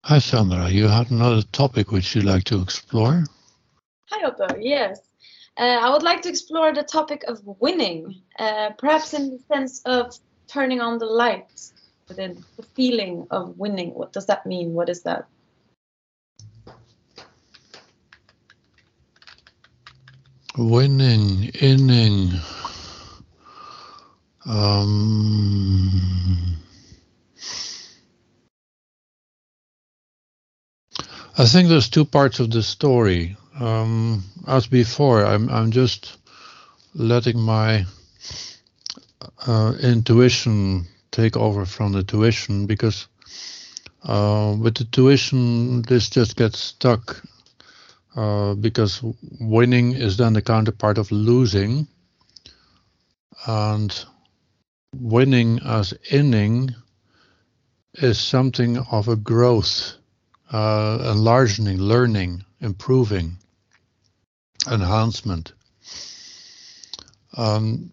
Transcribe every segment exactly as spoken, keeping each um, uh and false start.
Hi, Sandra. You had another topic which you'd like to explore? Hi, Otto. Yes. Uh, I would like to explore the topic of winning, uh, perhaps in the sense of turning on the lights within the feeling of winning. What does that mean? What is that? Winning, inning. Um, I think there's two parts of the story. Um, as before, I'm I'm just letting my uh, intuition take over from the tuition because uh, with the tuition this just gets stuck uh, because winning is then the counterpart of losing, and winning as inning is something of a growth, uh, enlarging, learning, improving, enhancement. Um,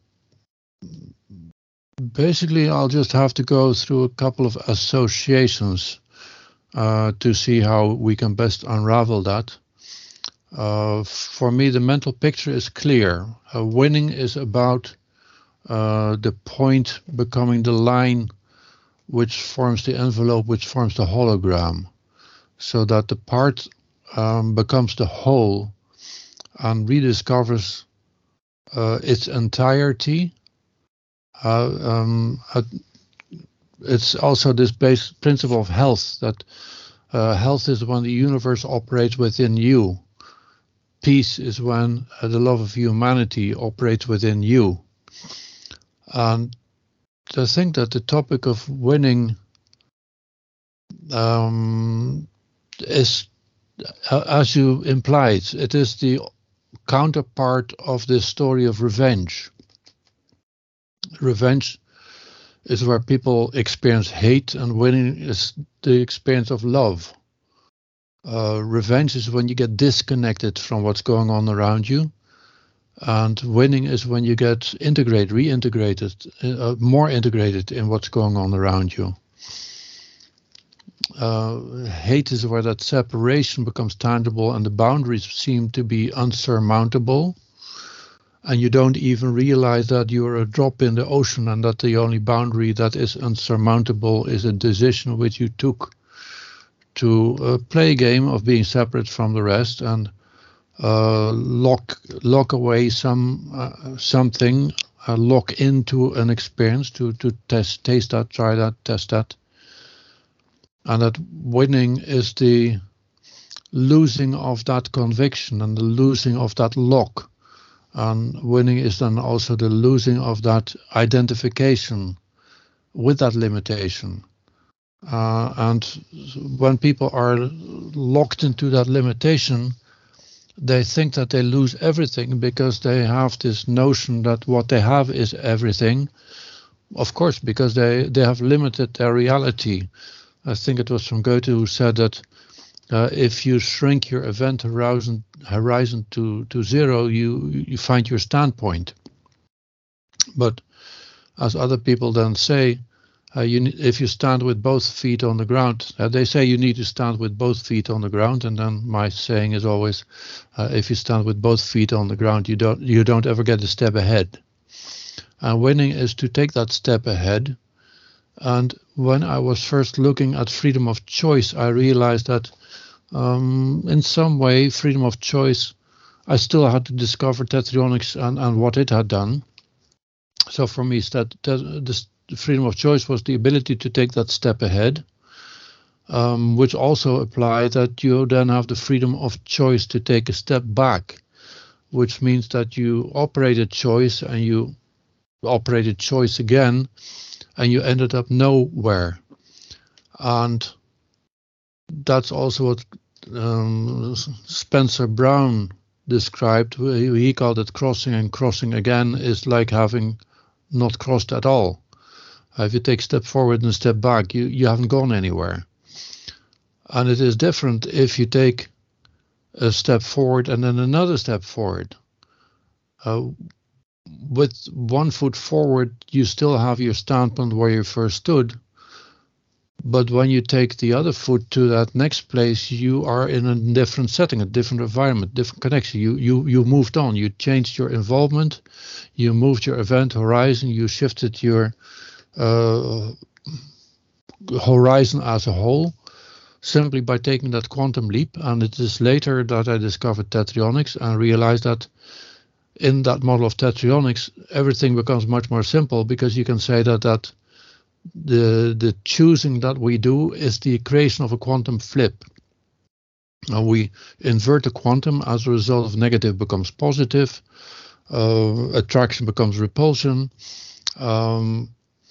Basically, I'll just have to go through a couple of associations uh, to see how we can best unravel that. Uh, for me, the mental picture is clear. Uh, winning is about uh, the point becoming the line which forms the envelope, which forms the hologram, so that the part um, becomes the whole and rediscovers uh, its entirety. Uh, um, uh, it's also this base principle of health, that uh, health is when the universe operates within you. Peace is when uh, the love of humanity operates within you. And I think that the topic of winning um, is, uh, as you implied, it is the counterpart of this story of revenge. Revenge is where people experience hate, and winning is the experience of love. Uh, revenge is when you get disconnected from what's going on around you, and winning is when you get integrated, reintegrated, uh, more integrated in what's going on around you. Uh, hate is where that separation becomes tangible and the boundaries seem to be unsurmountable, and you don't even realize that you're a drop in the ocean and that the only boundary that is unsurmountable is a decision which you took to uh, play a game of being separate from the rest and uh, lock lock away some uh, something, uh, lock into an experience to to test taste that, try that, test that, and that winning is the losing of that conviction and the losing of that lock, and winning is then also the losing of that identification with that limitation. Uh, and when people are locked into that limitation, they think that they lose everything because they have this notion that what they have is everything. Of course, because they, they have limited their reality. I think it was from Goethe who said that uh, if you shrink your event horizon, horizon to, to zero, you, you find your standpoint. But as other people then say, Uh, you, if you stand with both feet on the ground, uh, they say you need to stand with both feet on the ground, and then my saying is always, uh, if you stand with both feet on the ground, you don't you don't ever get a step ahead. And winning is to take that step ahead. And when I was first looking at freedom of choice, I realized that um, in some way, freedom of choice, I still had to discover tetronics and, and what it had done. So for me, that, that this freedom of choice was the ability to take that step ahead, um, which also applied that you then have the freedom of choice to take a step back, which means that you operated choice and you operated choice again, and you ended up nowhere. And that's also what um, Spencer Brown described. He called it crossing, and crossing again is like having not crossed at all. If you take a step forward and a step back, you, you haven't gone anywhere. And it is different if you take a step forward and then another step forward. Uh, with one foot forward, you still have your standpoint where you first stood, But when you take the other foot to that next place, you are in a different setting, a different environment, different connection. You you you moved on. You changed your involvement. You moved your event horizon. You shifted your uh, horizon as a whole, simply by taking that quantum leap. And it is later that I discovered Tetronics and realized that in that model of Tetronics, everything becomes much more simple, because you can say that that the the choosing that we do is the creation of a quantum flip. And we invert the quantum. As a result of negative becomes positive, uh, attraction becomes repulsion, um,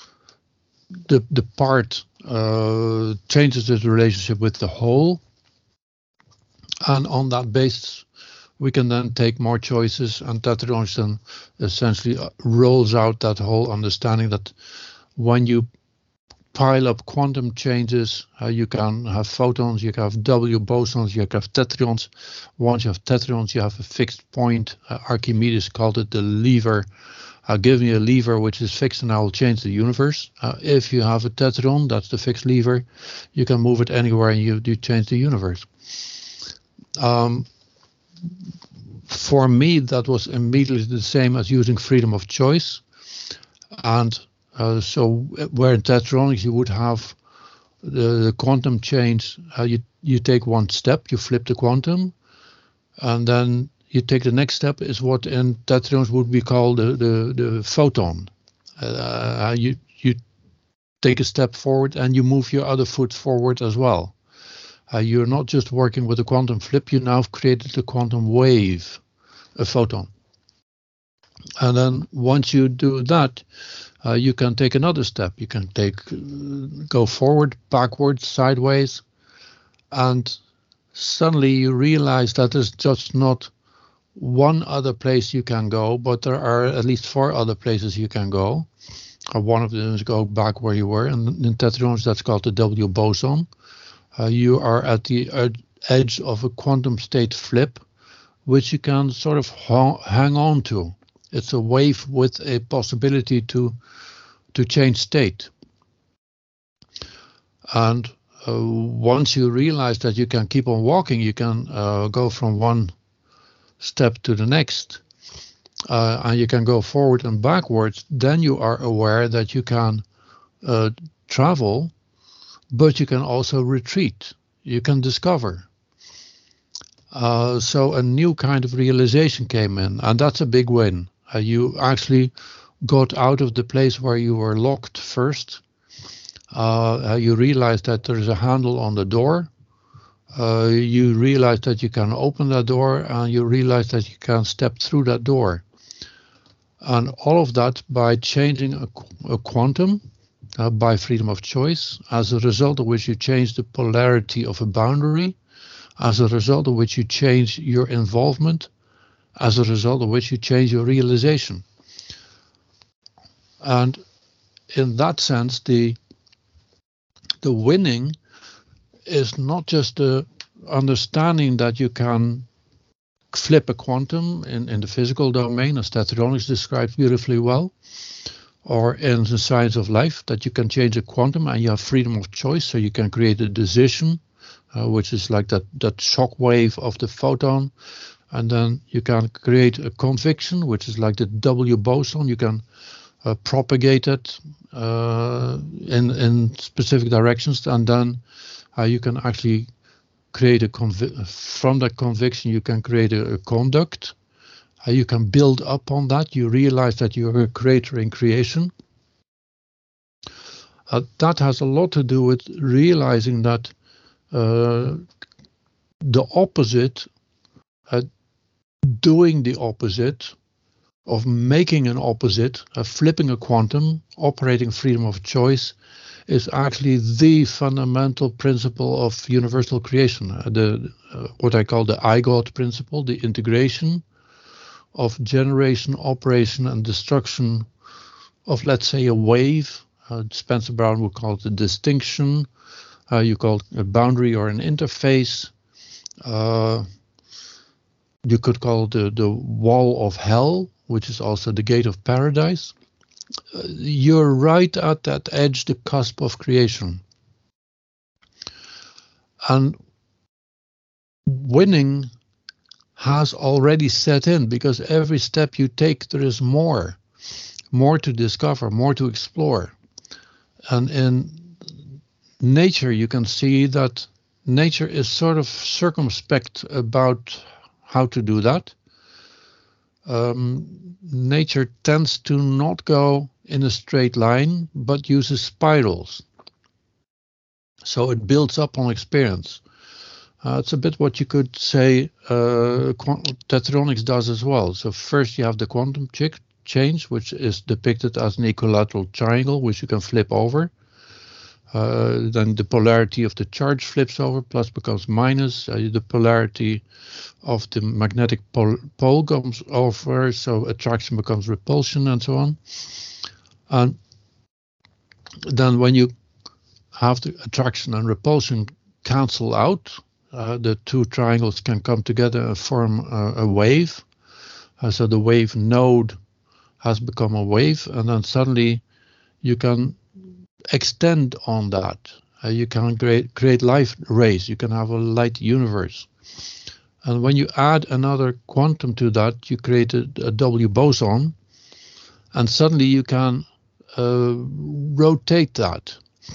the the part uh, changes its relationship with the whole, and on that basis we can then take more choices, and Tetronics then essentially rolls out that whole understanding that when you pile up quantum changes, uh, you can have photons, you can have W bosons, you can have tetrons. Once you have tetrons, you have a fixed point. Uh, Archimedes called it the lever. Uh, give me a lever which is fixed and I will change the universe. Uh, if you have a tetron, that's the fixed lever, you can move it anywhere and you, you change the universe. Um, for me, that was immediately the same as using freedom of choice. And uh, so where in Tetronics you would have the, the quantum change, uh, you, you take one step, you flip the quantum, and then you take the next step, is what in Tetronics would be called the, the, the photon. Uh, you, you take a step forward and you move your other foot forward as well. Uh, you're not just working with a quantum flip, you now have created a quantum wave, a photon. And then once you do that, uh, you can take another step. You can take, uh, go forward, backwards, sideways, and suddenly you realize that there's just not one other place you can go, but there are at least four other places you can go. Uh, one of them is go back where you were, and in Tetronics that's called the W boson. Uh, you are at the ed edge of a quantum state flip, which you can sort of hang on to. It's a wave with a possibility to to change state. And uh, once you realize that you can keep on walking, you can uh, go from one step to the next, uh, and you can go forward and backwards, then you are aware that you can uh, travel, but you can also retreat. You can discover. Uh, so a new kind of realization came in, and that's a big win. Uh, you actually got out of the place where you were locked first. Uh, you realized that there is a handle on the door. Uh, you realize that you can open that door, and you realize that you can step through that door. And all of that by changing a, a quantum, uh, by freedom of choice, as a result of which you change the polarity of a boundary, as a result of which you change your involvement, as a result of which you change your realization. And in that sense, the the winning is not just the understanding that you can flip a quantum in, in the physical domain, as Tetronics described beautifully well, or in the science of life, that you can change a quantum and you have freedom of choice, so you can create a decision, uh, which is like that, that shock wave of the photon, and then you can create a conviction, which is like the W boson. You can uh, propagate it uh, in, in specific directions, and then uh, you can actually create a convi from that conviction you can create a, a conduct. Uh, you can build up on that. You realize that you're a creator in creation. Uh, that has a lot to do with realizing that uh, the opposite, uh, doing the opposite, of making an opposite, uh, flipping a quantum, operating freedom of choice, is actually the fundamental principle of universal creation. Uh, the uh, what I call the I God principle, the integration of generation, operation, and destruction of, let's say, a wave. Uh, Spencer Brown would call it a distinction. Uh, you call it a boundary or an interface. Uh, you could call it the, the wall of hell, which is also the gate of paradise. Uh, you're right at that edge, the cusp of creation. And winning has already set in, because every step you take, there is more, more to discover, more to explore. And in nature, you can see that nature is sort of circumspect about how to do that. Um, nature tends to not go in a straight line, but uses spirals. So it builds up on experience. Uh, it's a bit what you could say uh, Tetronics does as well. So first you have the quantum ch change, which is depicted as an equilateral triangle, which you can flip over. Uh, then the polarity of the charge flips over, plus becomes minus. Uh, the polarity of the magnetic pol pole comes over, so attraction becomes repulsion, and so on. And then when you have the attraction and repulsion cancel out, uh, the two triangles can come together and form a, a wave. Uh, so the wave node has become a wave, and then suddenly you can extend on that. Uh, you can create, create light rays, you can have a light universe. And when you add another quantum to that, you create a, a W boson, and suddenly you can uh, rotate that.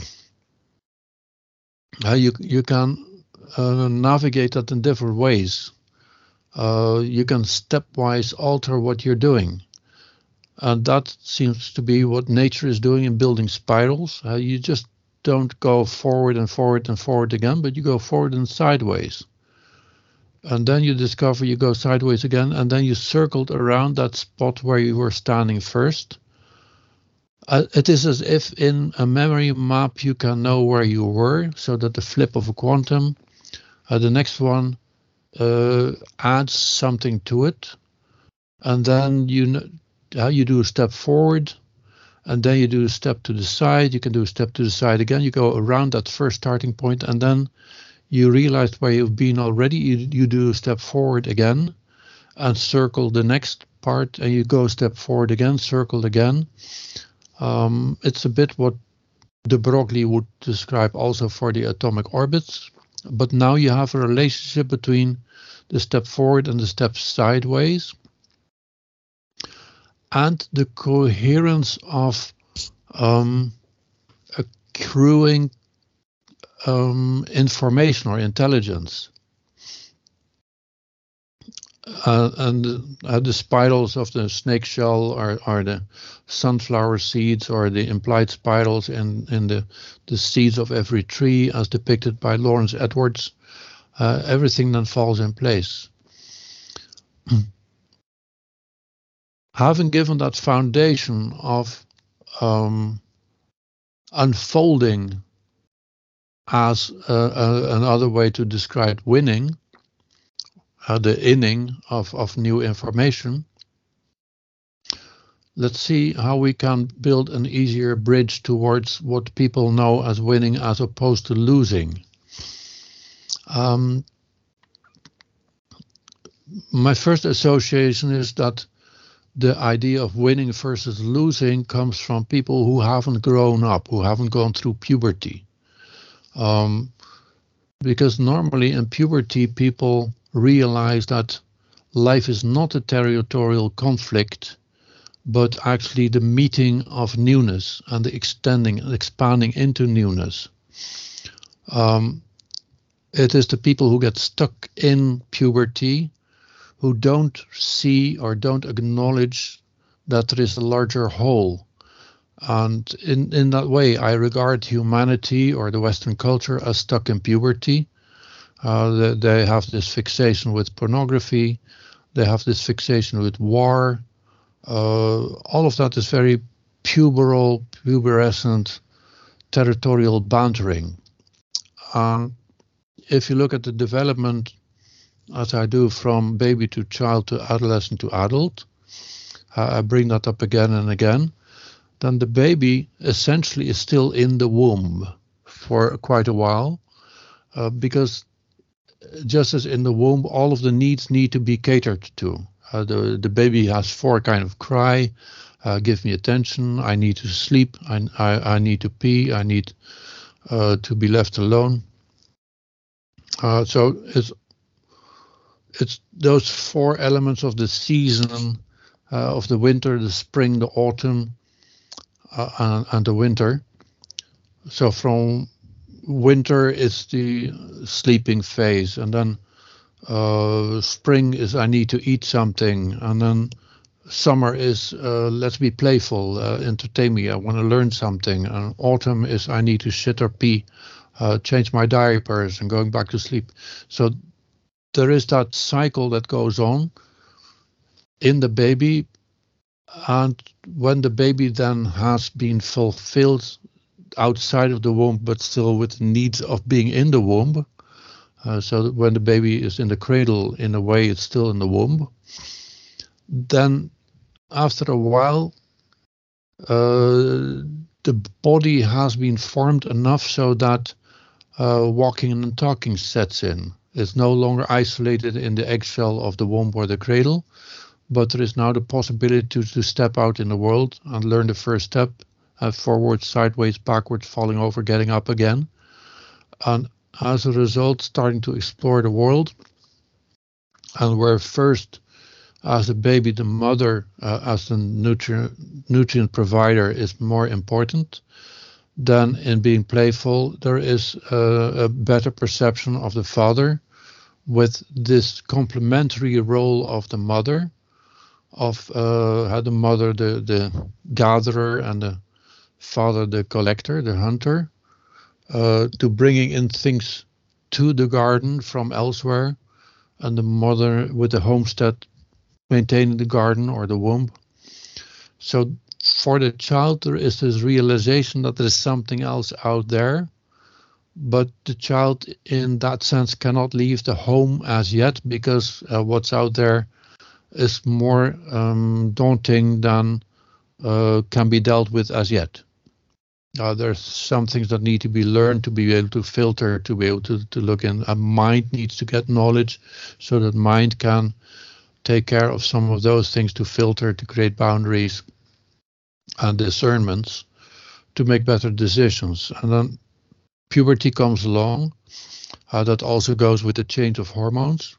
Uh, you, you can uh, navigate that in different ways. Uh, you can stepwise alter what you're doing. And that seems to be what nature is doing in building spirals. Uh, you just don't go forward and forward and forward again, but you go forward and sideways. And then you discover you go sideways again, and then you circled around that spot where you were standing first. Uh, it is as if in a memory map you can know where you were, so that the flip of a quantum, uh, the next one uh, adds something to it. And then you, uh, you do a step forward, and then you do a step to the side. You can do a step to the side again. You go around that first starting point, and then you realize where you've been already. You, you do a step forward again and circle the next part, and you go a step forward again, circle again. Um, it's a bit what de Broglie would describe also for the atomic orbits. But now you have a relationship between the step forward and the step sideways, and the coherence of um, accruing um, information or intelligence. Uh, and uh, the spirals of the snake shell are, are the sunflower seeds, or the implied spirals in, in the, the seeds of every tree, as depicted by Lawrence Edwards. Uh, everything then falls in place. Having given that foundation of um, unfolding as uh, uh, another way to describe winning, uh, the inning of, of new information, let's see how we can build an easier bridge towards what people know as winning as opposed to losing. Um, my first association is that the idea of winning versus losing comes from people who haven't grown up, who haven't gone through puberty. Um, because normally in puberty, people realize that life is not a territorial conflict, but actually the meeting of newness and the extending and expanding into newness. Um, it is the people who get stuck in puberty who don't see or don't acknowledge that there is a larger whole. And in, in that way, I regard humanity or the Western culture as stuck in puberty. Uh, they, they have this fixation with pornography. They have this fixation with war. Uh, all of that is very puberal, pubescent, territorial bantering. Um, if you look at the development, as I do, from baby to child to adolescent to adult, uh, I bring that up again and again, then the baby essentially is still in the womb for quite a while, uh, because just as in the womb, all of the needs need to be catered to. Uh, the, the baby has four kind of cry, uh, give me attention, I need to sleep, I, I, I need to pee, I need uh, to be left alone. Uh, so it's it's those four elements of the season, uh, of the winter, the spring, the autumn, uh, and, and the winter. So from winter is the sleeping phase, and then uh, spring is I need to eat something, and then summer is uh, let's be playful, uh, entertain me, I want to learn something, and autumn is I need to shit or pee, uh, change my diapers and going back to sleep. So there is that cycle that goes on in the baby, and when the baby then has been fulfilled outside of the womb but still with the needs of being in the womb, uh, so that when the baby is in the cradle, in a way it's still in the womb, then after a while uh, the body has been formed enough so that uh, walking and talking sets in. It's no longer isolated in the eggshell of the womb or the cradle, but there is now the possibility to, to step out in the world and learn the first step, uh, forward, sideways, backwards, falling over, getting up again. And as a result, starting to explore the world. And where first, as a baby, the mother, uh, as the nutrient, nutrient provider is more important, then in being playful, there is a, a better perception of the father with this complementary role of the mother, of uh, the mother, the, the gatherer, and the father, the collector, the hunter, uh, to bringing in things to the garden from elsewhere, and the mother with the homestead maintaining the garden or the womb. So for the child, there is this realization that there is something else out there, but the child in that sense cannot leave the home as yet, because uh, what's out there is more um, daunting than uh, can be dealt with as yet. Uh, there's some things that need to be learned to be able to filter, to be able to, to look in. A mind needs to get knowledge so that mind can take care of some of those things, to filter, to create boundaries and discernments, to make better decisions. And then puberty comes along. Uh, that also goes with the change of hormones.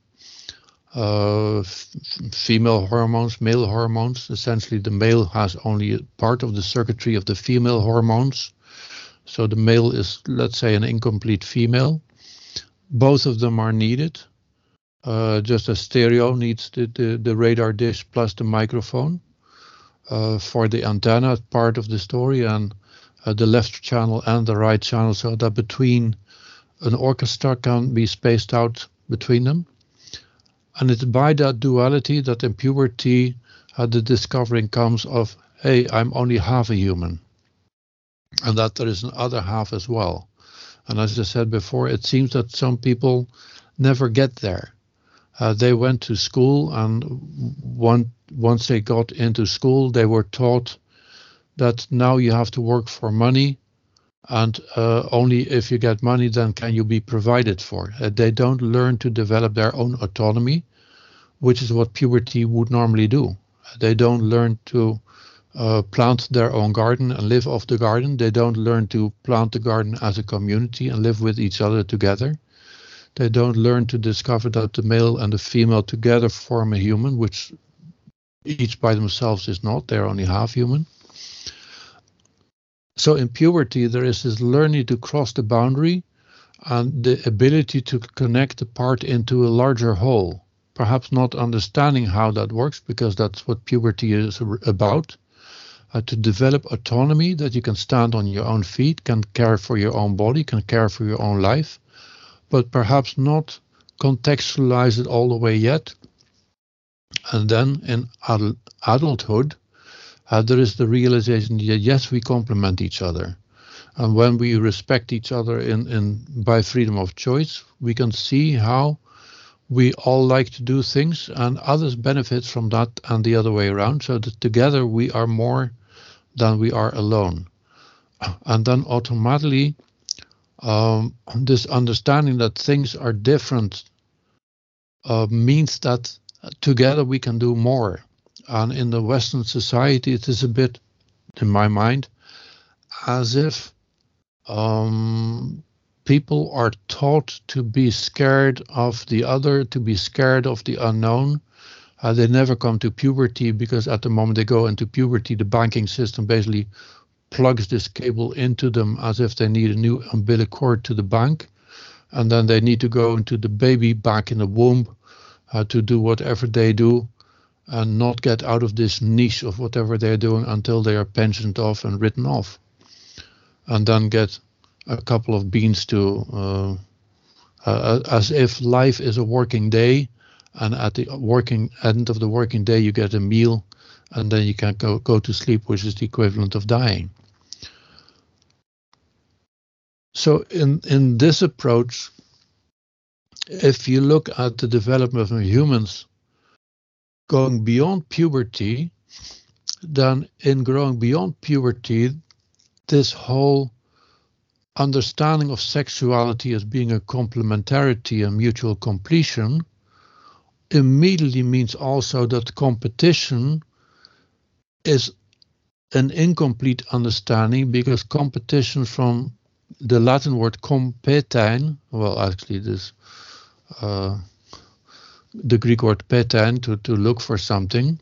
Uh, f- female hormones, male hormones. Essentially, the male has only a part of the circuitry of the female hormones. So the male is, let's say, an incomplete female. Both of them are needed. Uh, just as stereo needs the, the, the radar dish plus the microphone uh, for the antenna part of the story, and uh, the left channel and the right channel, so that between an orchestra can be spaced out between them. And it's by that duality that in puberty uh, the discovering comes of, hey, I'm only half a human, and that there is an other half as well. And as I said before, it seems that some people never get there. Uh, they went to school, and one, once they got into school, they were taught that now you have to work for money, and uh, only if you get money then can you be provided for. Uh, they don't learn to develop their own autonomy, which is what puberty would normally do. They don't learn to uh, plant their own garden and live off the garden. They don't learn to plant the garden as a community and live with each other together. They don't learn to discover that the male and the female together form a human, which each by themselves is not. They're only half human. So in puberty, there is this learning to cross the boundary and the ability to connect the part into a larger whole. Perhaps not understanding how that works, because that's what puberty is about. Uh, to develop autonomy, that you can stand on your own feet, can care for your own body, can care for your own life, but perhaps not contextualize it all the way yet. And then in adult, adulthood, uh, there is the realization that yes, we complement each other. And when we respect each other in, in by freedom of choice, we can see how we all like to do things and others benefit from that, and the other way around, so that together we are more than we are alone. And then automatically um, this understanding that things are different uh, means that together we can do more. And in the Western society, it is a bit, in my mind, as if um, people are taught to be scared of the other, to be scared of the unknown. Uh, they never come to puberty because at the moment they go into puberty, the banking system basically plugs this cable into them as if they need a new umbilical cord to the bank. And then they need to go into the baby back in the womb uh, to do whatever they do and not get out of this niche of whatever they're doing until they are pensioned off and written off. And then get a couple of beans to, uh, uh, as if life is a working day, and at the working end of the working day you get a meal, and then you can go, go to sleep, which is the equivalent of dying. So in, in this approach, if you look at the development of humans going beyond puberty, then in growing beyond puberty, this whole understanding of sexuality as being a complementarity and mutual completion immediately means also that competition is an incomplete understanding, because competition, from the Latin word competine, well, actually this uh, the Greek word petein, to, to look for something,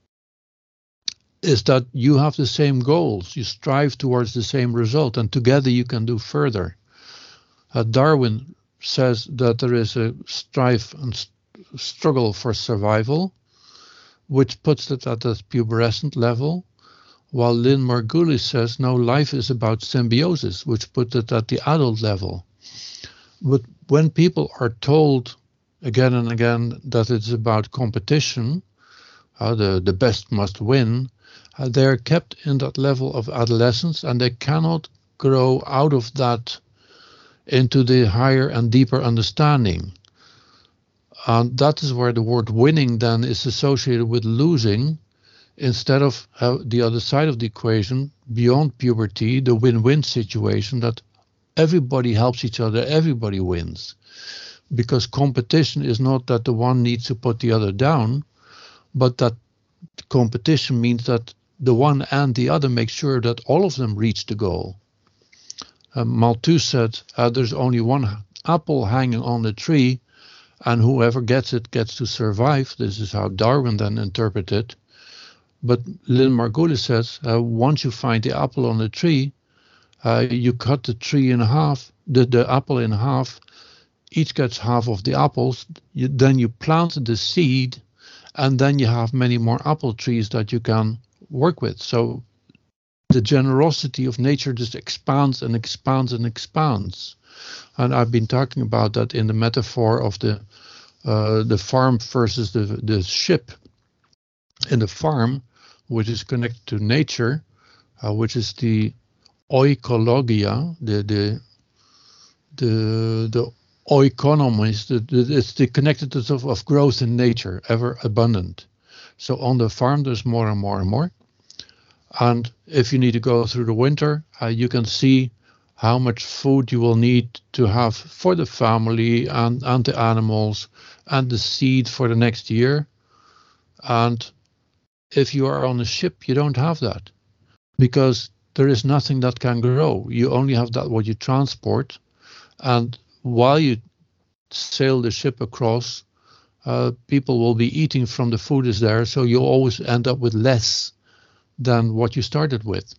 is that you have the same goals, you strive towards the same result, and together you can do further. Uh, Darwin says that there is a strife and st struggle for survival, which puts it at the pubescent level, while Lynn Margulis says, no, life is about symbiosis, which puts it at the adult level. But when people are told again and again that it's about competition, uh, the, the best must win, uh, they're kept in that level of adolescence, and they cannot grow out of that into the higher and deeper understanding. And that is where the word winning then is associated with losing, instead of uh, the other side of the equation, beyond puberty, the win-win situation, that everybody helps each other, everybody wins. Because competition is not that the one needs to put the other down, but that competition means that the one and the other make sure that all of them reach the goal. Uh, Malthus said, uh, there's only one apple hanging on the tree, and whoever gets it gets to survive. This is how Darwin then interpreted it. But Lynn Margulis says, uh, once you find the apple on the tree, uh, you cut the tree in half, the, the apple in half, each gets half of the apples, you, then you plant the seed, and then you have many more apple trees that you can work with. So the generosity of nature just expands and expands and expands. And I've been talking about that in the metaphor of the uh, the farm versus the, the ship. In the farm, which is connected to nature, uh, which is the oikologia, the the the the oikonomies, the, the, it's the connectedness of, of growth in nature, ever abundant. So on the farm, there's more and more and more. And if you need to go through the winter, uh, you can see how much food you will need to have for the family and, and the animals and the seed for the next year. And if you are on a ship, you don't have that, because there is nothing that can grow. You only have that what you transport. And while you sail the ship across, uh, people will be eating from the food is there. So you always end up with less than what you started with.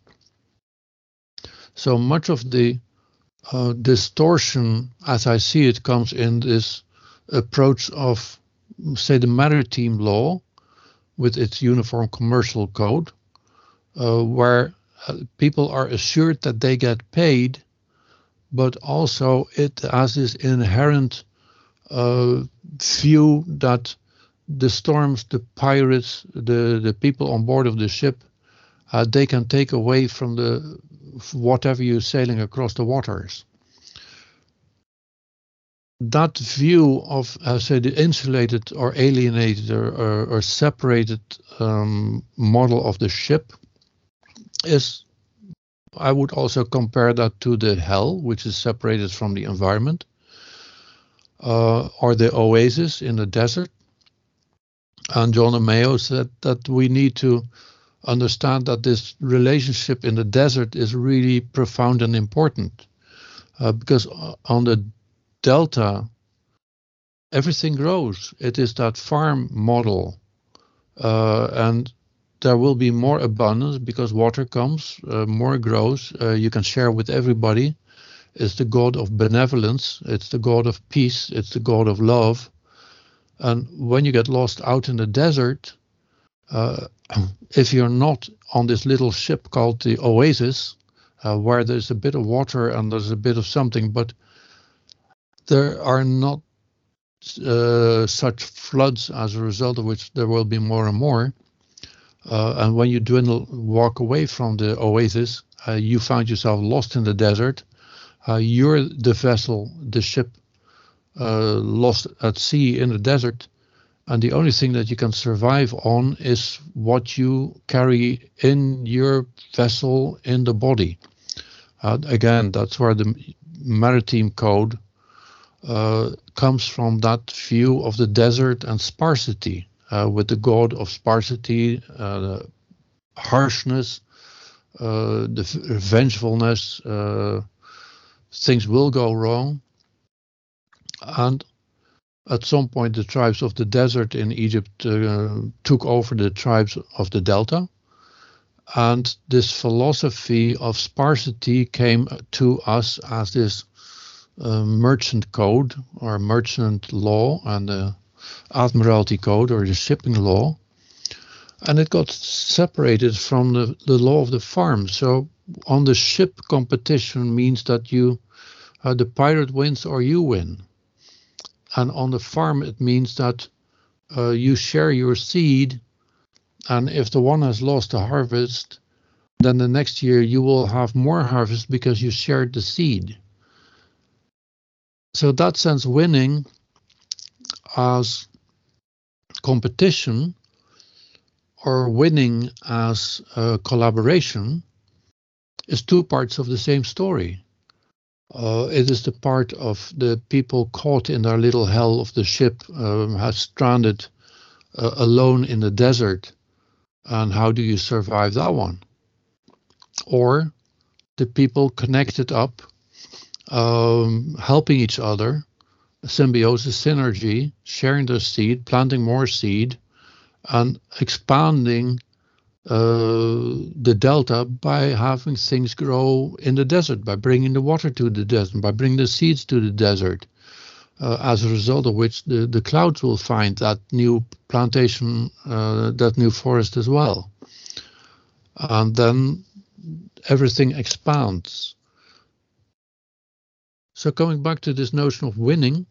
So much of the uh, distortion, as I see it, comes in this approach of, say, the maritime law with its uniform commercial code, uh, where uh, people are assured that they get paid, but also it has this inherent uh, view that the storms, the pirates, the, the people on board of the ship, uh, they can take away from the whatever you're sailing across the waters. That view of, uh, say, the insulated or alienated or, or, or separated um, model of the ship is, I would also compare that to the hell, which is separated from the environment, uh, or the oasis in the desert. And John Amayo said that we need to understand that this relationship in the desert is really profound and important. uh, because on the delta, everything grows. It is that farm model, uh, and there will be more abundance because water comes, uh, more grows. Uh, you can share with everybody. It's the God of benevolence. It's the God of peace. It's the God of love. And when you get lost out in the desert, uh, if you're not on this little ship called the Oasis, uh, where there's a bit of water and there's a bit of something, but there are not uh, such floods, as a result of which there will be more and more. Uh, and when you dwindle, walk away from the Oasis, uh, you find yourself lost in the desert. Uh, you're the vessel, the ship, uh, lost at sea in the desert, and the only thing that you can survive on is what you carry in your vessel in the body. Uh, again, that's where the maritime code uh, comes from, that view of the desert and sparsity, uh, with the god of sparsity, uh, the harshness, uh, the vengefulness. Uh, things will go wrong. And at some point, the tribes of the desert in Egypt uh, took over the tribes of the delta. And this philosophy of sparsity came to us as this uh, merchant code or merchant law and the admiralty code or the shipping law. And it got separated from the, the law of the farm. So on the ship, competition means that you, uh, the pirate wins or you win. And on the farm, it means that uh, you share your seed. And if the one has lost a harvest, then the next year you will have more harvest because you shared the seed. So that sense, winning as competition or winning as uh, collaboration is two parts of the same story. Uh, it is the part of the people caught in their little hell of the ship, um, has stranded uh, alone in the desert. And how do you survive that one? Or the people connected up, um, helping each other, symbiosis, synergy, sharing their seed, planting more seed, and expanding uh, the delta by having things grow in the desert, by bringing the water to the desert, by bringing the seeds to the desert, uh, as a result of which the, the clouds will find that new plantation, uh, that new forest as well. And then everything expands. So coming back to this notion of winning,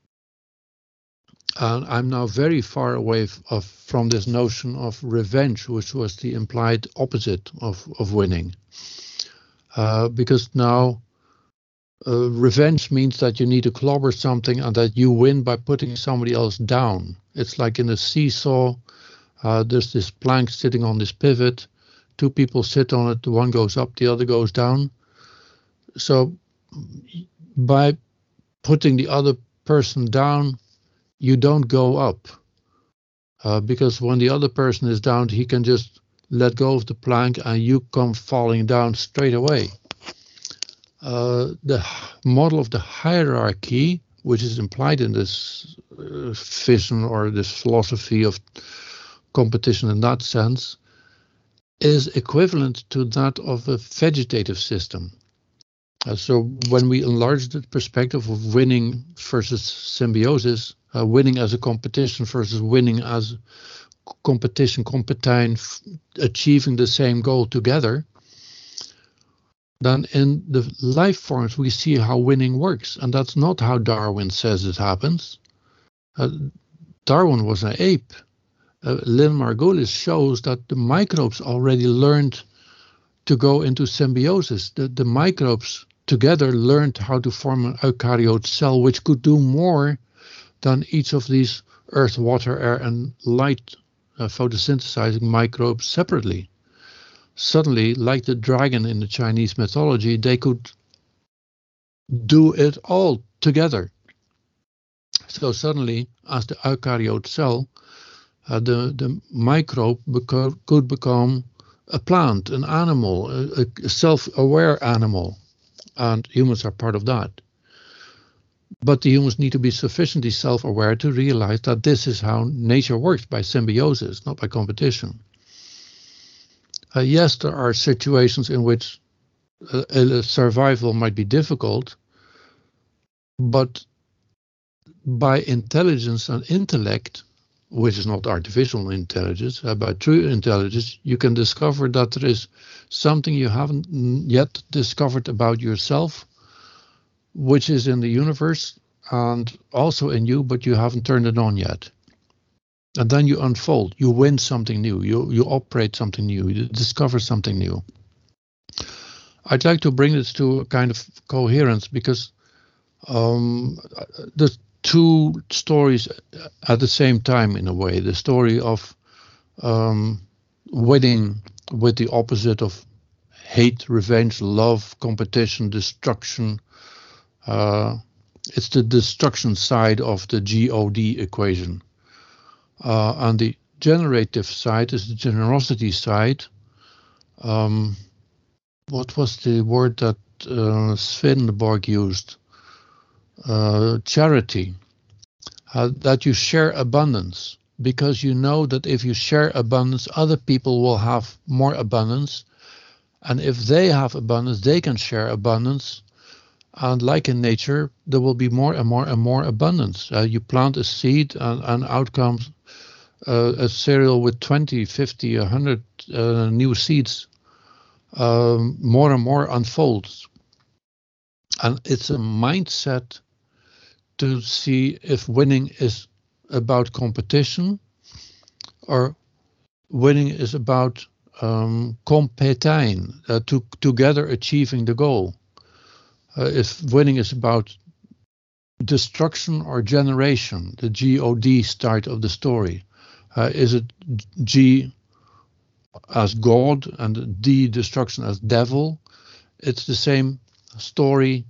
and I'm now very far away of, from this notion of revenge, which was the implied opposite of, of winning. Uh, because now uh, revenge means that you need to clobber something and that you win by putting somebody else down. It's like in a seesaw, uh, there's this plank sitting on this pivot, two people sit on it, the one goes up, the other goes down. So by putting the other person down, you don't go up, uh, because when the other person is down, he can just let go of the plank and you come falling down straight away. Uh, the model of the hierarchy, which is implied in this uh, vision or this philosophy of competition in that sense, is equivalent to that of a vegetative system. Uh, so when we enlarge the perspective of winning versus symbiosis, uh, winning as a competition versus winning as competition, competine, achieving the same goal together, then in the life forms we see how winning works. And that's not how Darwin says it happens. Uh, Darwin was an ape. Uh, Lynn Margulis shows that the microbes already learned to go into symbiosis. The, the microbes together learned how to form an eukaryote cell, which could do more than each of these earth, water, air, and light uh, photosynthesizing microbes separately. Suddenly, like the dragon in the Chinese mythology, they could do it all together. So suddenly, as the eukaryote cell, uh, the, the microbe beco- could become a plant, an animal, a, a self-aware animal. and humans are part of that. But the humans need to be sufficiently self-aware to realize that this is how nature works, by symbiosis, not by competition. Uh, yes, there are situations in which uh, survival might be difficult, but by intelligence and intellect, which is not artificial intelligence, uh, by true intelligence, you can discover that there is something you haven't yet discovered about yourself, which is in the universe and also in you, but you haven't turned it on yet. And then you unfold, you win something new, you, you operate something new, you discover something new. I'd like to bring this to a kind of coherence, because um, the two stories at the same time, in a way, the story of um, winning with the opposite of hate, revenge, love, competition, destruction. Uh, it's the destruction side of the G O D equation. Uh, and the generative side is the generosity side. Um, what was the word that uh, Swedenborg used? Uh, charity. Uh, that you share abundance, because you know that if you share abundance, other people will have more abundance. And if they have abundance, they can share abundance. And like in nature, there will be more and more and more abundance. Uh, you plant a seed and, and out comes uh, a cereal with twenty, fifty, one hundred uh, new seeds. Um, more and more unfolds. And it's a mindset to see if winning is about competition or winning is about um, competijn, uh, to together achieving the goal. Uh, if winning is about destruction or generation, the G O D start of the story. Uh, is it G as God and D, destruction, as devil? It's the same story,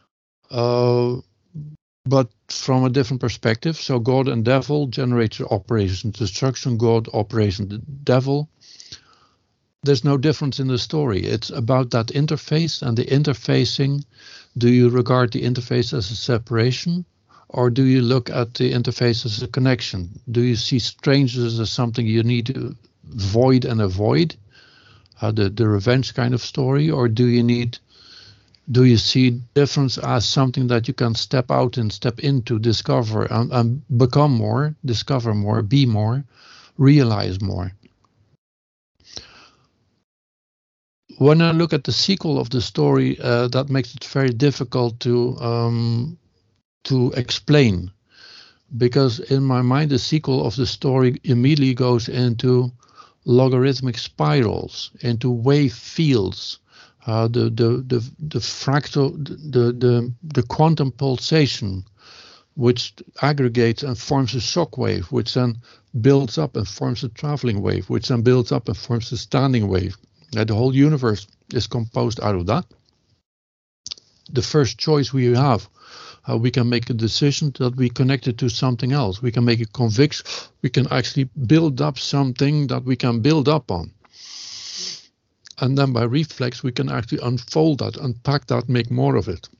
uh, but from a different perspective. So God and devil generates Operation Destruction, God, Operation Devil. There's no difference in the story. It's about that interface and the interfacing. Do you regard the interface as a separation, or do you look at the interface as a connection? Do you see strangers as something you need to void and avoid, uh, the, the revenge kind of story, or do you need Do you see difference as something that you can step out and step into, discover and, and become more, discover more, be more, realize more? When I look at the sequel of the story, uh, that makes it very difficult to um, to explain, because in my mind the sequel of the story immediately goes into logarithmic spirals, into wave fields. Uh, the, the the the fractal, the the the quantum pulsation, which aggregates and forms a shock wave, which then builds up and forms a traveling wave, which then builds up and forms a standing wave. And the whole universe is composed out of that. The first choice we have, uh, we can make a decision that we connect it to something else. We can make a conviction. We can actually build up something that we can build up on. And then by reflex, we can actually unfold that, unpack that, make more of it.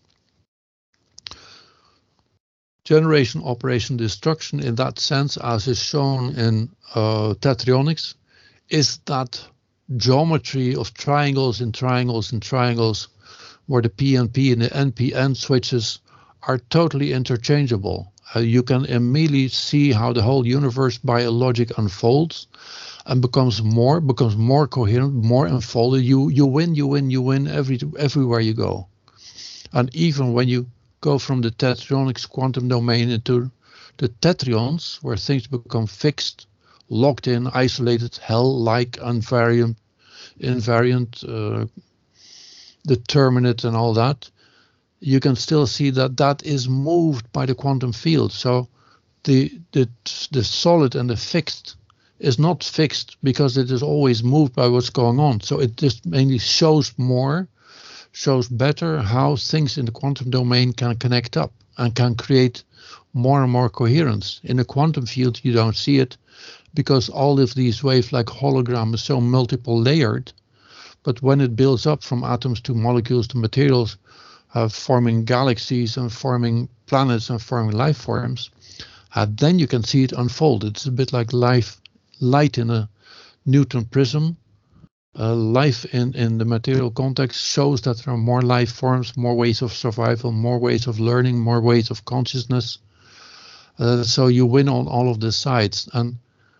Generation, operation, destruction, in that sense, as is shown in uh, tetronics, is that geometry of triangles and triangles and triangles, where the P N P and the N P N switches are totally interchangeable. Uh, you can immediately see how the whole universe by a logic unfolds and becomes more, becomes more coherent, more unfolded. You you win, you win, you win every everywhere you go. And even when you go from the tetronics quantum domain into the tetrions, where things become fixed, locked in, isolated, hell-like, invariant, invariant, uh, determinate, and all that, you can still see that that is moved by the quantum field. So the the the solid and the fixed is not fixed because it is always moved by what's going on. So it just mainly shows more, shows better how things in the quantum domain can connect up and can create more and more coherence. In the quantum field, you don't see it because all of these waves, like hologram, is so multiple layered. But when it builds up from atoms to molecules to materials, uh, forming galaxies and forming planets and forming life forms, uh, then you can see it unfold. It's a bit like life, light in a Newton prism. Uh, life in, in the material context shows that there are more life forms, more ways of survival, more ways of learning, more ways of consciousness. Uh, so you win on all of the sides. And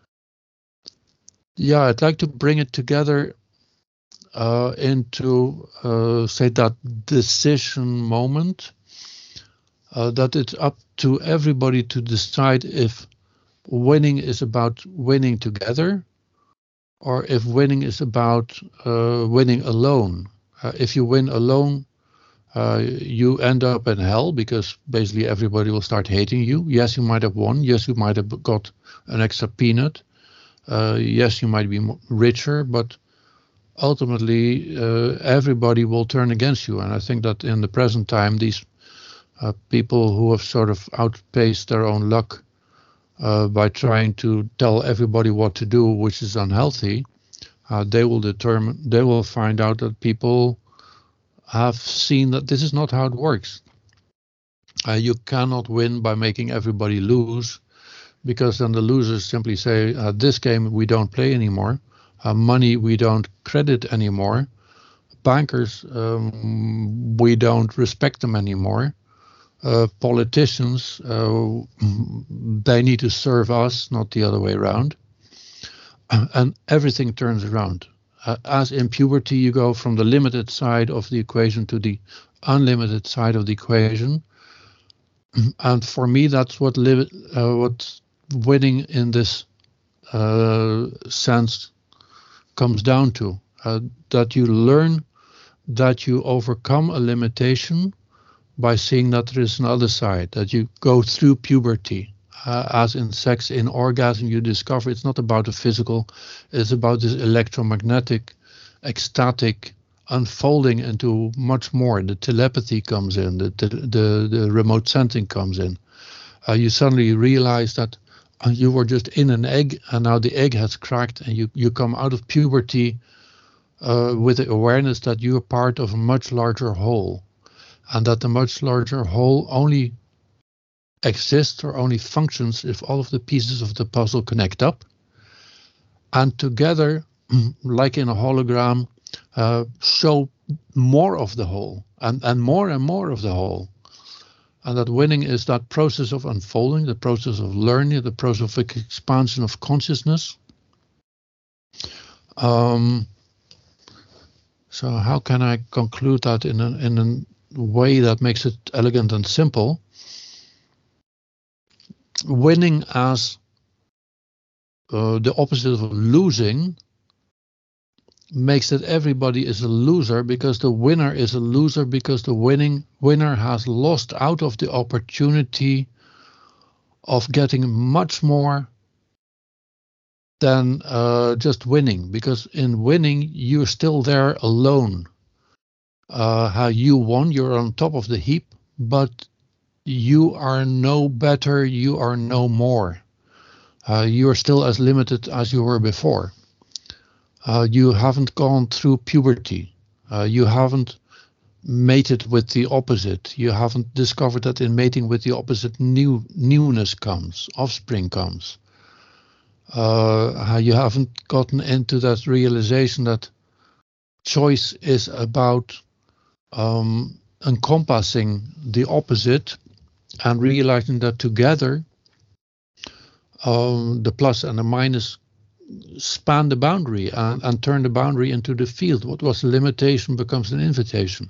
yeah, I'd like to bring it together uh, into, uh, say, that decision moment, uh, that it's up to everybody to decide if winning is about winning together, or if winning is about uh, winning alone. Uh, if you win alone, uh, you end up in hell, because basically everybody will start hating you. Yes, you might have won. Yes, you might have got an extra peanut. Uh, yes, you might be richer, but ultimately uh, everybody will turn against you. And I think that in the present time, these uh, people who have sort of outpaced their own luck Uh, by trying to tell everybody what to do, which is unhealthy, uh, they will determine, they will find out that people have seen that this is not how it works. Uh, you cannot win by making everybody lose, because then the losers simply say, uh, this game we don't play anymore, uh, money we don't credit anymore, bankers, um, we don't respect them anymore. Uh, politicians, uh, they need to serve us, not the other way around. Uh, and everything turns around. Uh, as in puberty, you go from the limited side of the equation to the unlimited side of the equation. And for me, that's what, li- uh, what winning in this uh, sense comes down to. Uh, that you learn that you overcome a limitation by seeing that there is another side, that you go through puberty. Uh, as in sex, in orgasm, you discover it's not about the physical, it's about this electromagnetic, ecstatic unfolding into much more. The telepathy comes in, the, the, the, the remote sensing comes in. Uh, you suddenly realize that uh, you were just in an egg, and now the egg has cracked, and you, you come out of puberty uh, with the awareness that you are part of a much larger whole. And that the much larger whole only exists or only functions if all of the pieces of the puzzle connect up. And together, like in a hologram, uh, show more of the whole, and, and more and more of the whole. And that winning is that process of unfolding, the process of learning, the process of expansion of consciousness. Um, so how can I conclude that in a, in a way that makes it elegant and simple? Winning as uh, the opposite of losing makes that everybody is a loser, because the winner is a loser because the winning winner has lost out of the opportunity of getting much more than uh, just winning, because in winning you're still there alone. Uh, how you won, you're on top of the heap, but you are no better, you are no more. Uh, you are still as limited as you were before. Uh, you haven't gone through puberty. Uh, you haven't mated with the opposite. You haven't discovered that in mating with the opposite, new newness comes, offspring comes. Uh, you haven't gotten into that realization that choice is about um, encompassing the opposite and realizing that together um, the plus and the minus span the boundary and, and turn the boundary into the field. What was a limitation becomes an invitation.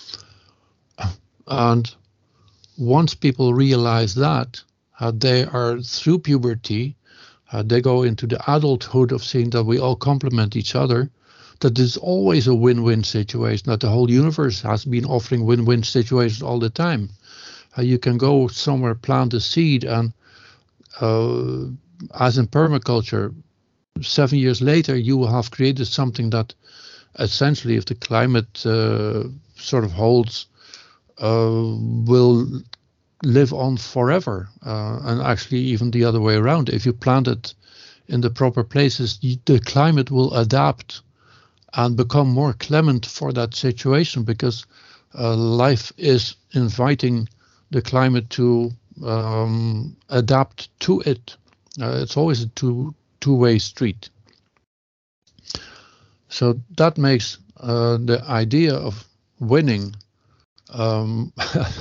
And once people realize that, uh, they are through puberty, uh, they go into the adulthood of seeing that we all complement each other, that there's always a win-win situation, that the whole universe has been offering win-win situations all the time. Uh, you can go somewhere, plant a seed, and uh, as in permaculture, seven years later, you will have created something that essentially, if the climate uh, sort of holds, uh, will live on forever. Uh, and actually even the other way around. If you plant it in the proper places, the climate will adapt and become more clement for that situation, because uh, life is inviting the climate to um, adapt to it. Uh, it's always a two two-way street. So that makes uh, the idea of winning um,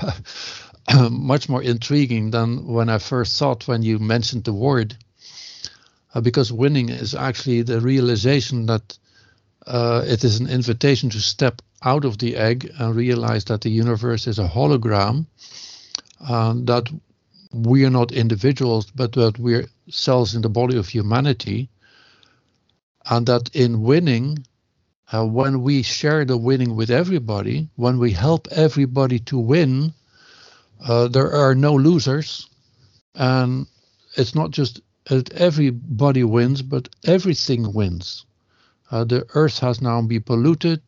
much more intriguing than when I first thought when you mentioned the word, uh, because winning is actually the realization that uh, it is an invitation to step out of the egg and realize that the universe is a hologram, uh, that we are not individuals, but that we're cells in the body of humanity, and that in winning, uh, when we share the winning with everybody, when we help everybody to win, uh, there are no losers, and it's not just that everybody wins, but everything wins. Uh, the earth has now been polluted,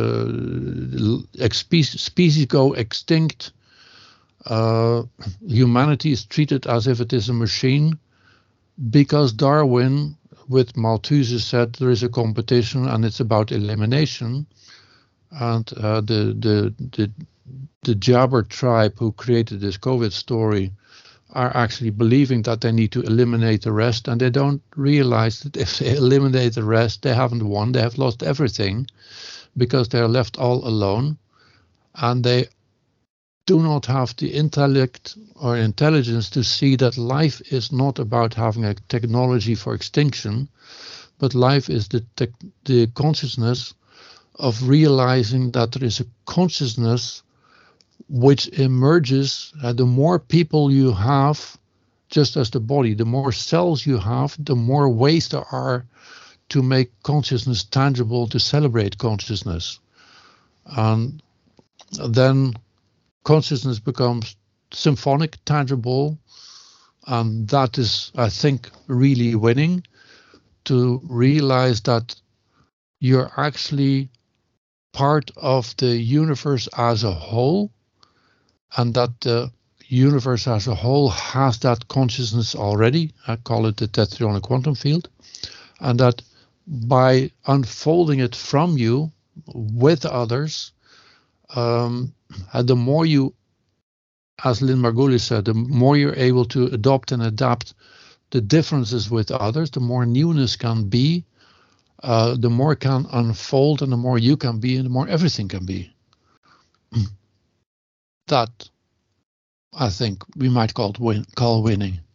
uh, species, species go extinct, uh, humanity is treated as if it is a machine, because Darwin, with Malthus, said there is a competition and it's about elimination. And uh, the, the, the, the Jabber tribe who created this COVID story are actually believing that they need to eliminate the rest, and they don't realize that if they eliminate the rest, they haven't won, they have lost everything, because they're left all alone, and they do not have the intellect or intelligence to see that life is not about having a technology for extinction, but life is the, the consciousness of realizing that there is a consciousness which emerges. Uh, the more people you have, just as the body, the more cells you have, the more ways there are to make consciousness tangible, to celebrate consciousness. And then consciousness becomes symphonic, tangible, and that is, I think, really winning, to realize that you're actually part of the universe as a whole, and that the universe as a whole has that consciousness already. I call it the tetronic quantum field, and that by unfolding it from you with others, um, and the more you, as Lynn Margulis said, the more you're able to adopt and adapt the differences with others, the more newness can be, uh, the more can unfold, and the more you can be, and the more everything can be. That, I think, we might call it win, call winning.